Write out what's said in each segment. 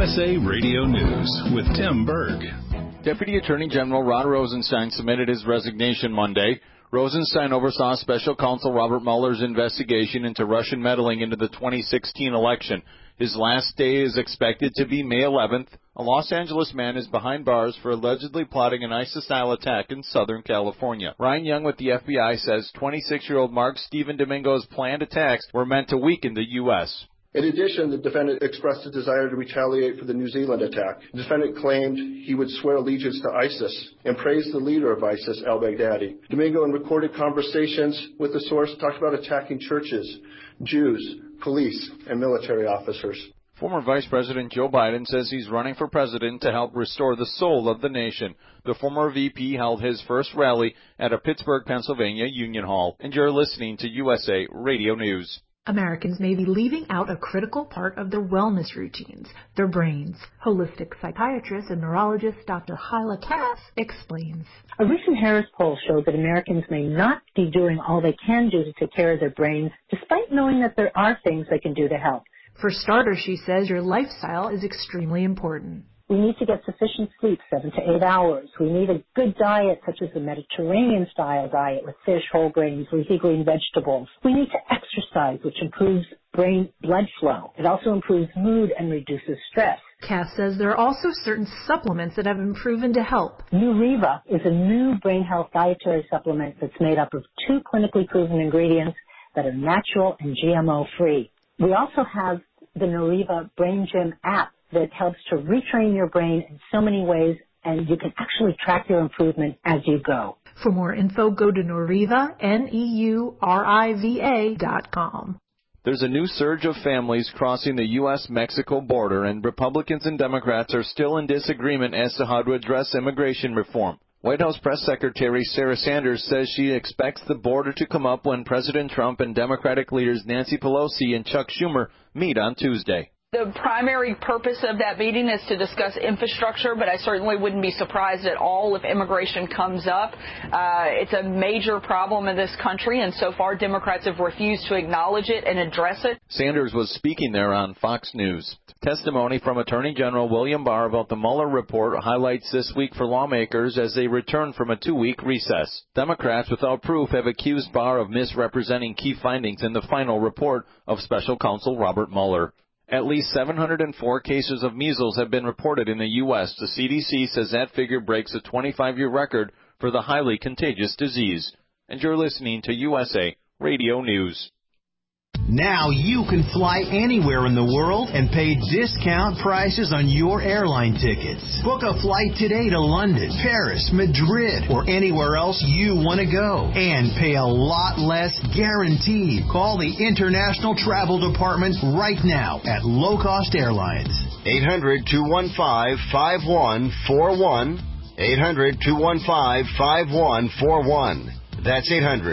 USA Radio News with Tim Berg. Deputy Attorney General Rod Rosenstein submitted his resignation Monday. Rosenstein oversaw Special Counsel Robert Mueller's investigation into Russian meddling into the 2016 election. His last day is expected to be May 11th. A Los Angeles man is behind bars for allegedly plotting an ISIS-style attack in Southern California. Ryan Young with the FBI says 26-year-old Mark Steven Domingo's planned attacks were meant to weaken the U.S. In addition, the defendant expressed a desire to retaliate for the New Zealand attack. The defendant claimed he would swear allegiance to ISIS and praised the leader of ISIS, al-Baghdadi. Domingo, in recorded conversations with the source, talked about attacking churches, Jews, police, and military officers. Former Vice President Joe Biden says he's running for president to help restore the soul of the nation. The former VP held his first rally at a Pittsburgh, Pennsylvania union hall. And you're listening to USA Radio News. Americans may be leaving out a critical part of their wellness routines, their brains. Holistic psychiatrist and neurologist Dr. Hyla Cass explains. A recent Harris poll showed that Americans may not be doing all they can do to take care of their brains, despite knowing that there are things they can do to help. For starters, she says your lifestyle is extremely important. We need to get sufficient sleep, 7 to 8 hours. We need a good diet, such as the Mediterranean-style diet with fish, whole grains, leafy green vegetables. We need to exercise, which improves brain blood flow. It also improves mood and reduces stress. Cass says there are also certain supplements that have been proven to help. Neuriva is a new brain health dietary supplement that's made up of 2 clinically proven ingredients that are natural and GMO-free. We also have the Neuriva Brain Gym app that helps to retrain your brain in so many ways, and you can actually track your improvement as you go. For more info, go to Neuriva, Neuriva.com. There's a new surge of families crossing the U.S.-Mexico border, and Republicans and Democrats are still in disagreement as to how to address immigration reform. White House Press Secretary Sarah Sanders says she expects the border to come up when President Trump and Democratic leaders Nancy Pelosi and Chuck Schumer meet on Tuesday. The primary purpose of that meeting is to discuss infrastructure, but I certainly wouldn't be surprised at all if immigration comes up. It's a major problem in this country, and so far Democrats have refused to acknowledge it and address it. Sanders was speaking there on Fox News. Testimony from Attorney General William Barr about the Mueller report highlights this week for lawmakers as they return from a 2-week recess. Democrats without proof have accused Barr of misrepresenting key findings in the final report of Special Counsel Robert Mueller. At least 704 cases of measles have been reported in the U.S. The CDC says that figure breaks a 25-year record for the highly contagious disease. And you're listening to USA Radio News. Now you can fly anywhere in the world and pay discount prices on your airline tickets. Book a flight today to London, Paris, Madrid, or anywhere else you want to go. And pay a lot less guaranteed. Call the International Travel Department right now at Low Cost Airlines. 800-215-5141. 800-215-5141. That's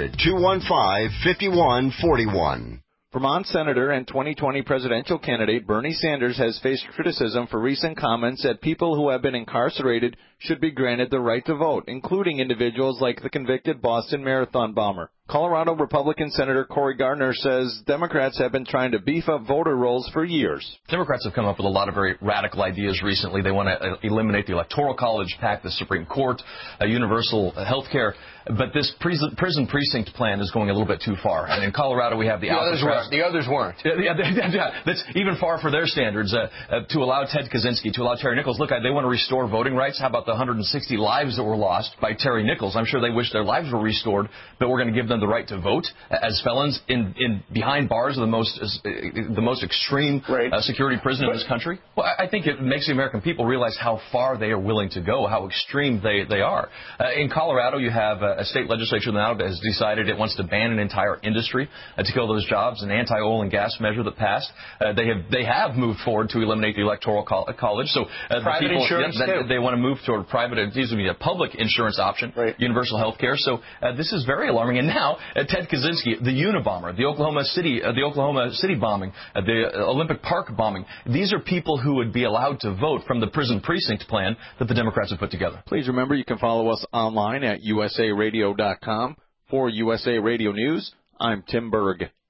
800-215-5141. Vermont Senator and 2020 presidential candidate Bernie Sanders has faced criticism for recent comments that people who have been incarcerated should be granted the right to vote, including individuals like the convicted Boston Marathon bomber. Colorado Republican Senator Cory Gardner says Democrats have been trying to beef up voter rolls for years. Democrats have come up with a lot of very radical ideas recently. They want to eliminate the Electoral College, pack the Supreme Court, universal health care. But this prison precinct plan is going a little bit too far. And in Colorado, we have the Alcatraz. The others weren't. Yeah, that's even far for their standards. To allow Ted Kaczynski, to allow Terry Nichols. Look, they want to restore voting rights. How about the 160 lives that were lost by Terry Nichols? I'm sure they wish their lives were restored, but we're going to give them the right to vote as felons in behind bars of the most extreme security prison in this country. Well, I think it makes the American people realize how far they are willing to go, how extreme they are. In Colorado, you have a state legislature now that has decided it wants to ban an entire industry to kill those jobs, an anti-oil and gas measure that passed. They have moved forward to eliminate the Electoral College. So private insurance they want to move toward a public insurance option, universal health care. So this is very alarming. And now Ted Kaczynski, the Unabomber, the Oklahoma City bombing, the Olympic Park bombing. These are people who would be allowed to vote from the prison precinct plan that the Democrats have put together. Please remember you can follow us online at usaradio.com. For USA Radio News, I'm Tim Berg.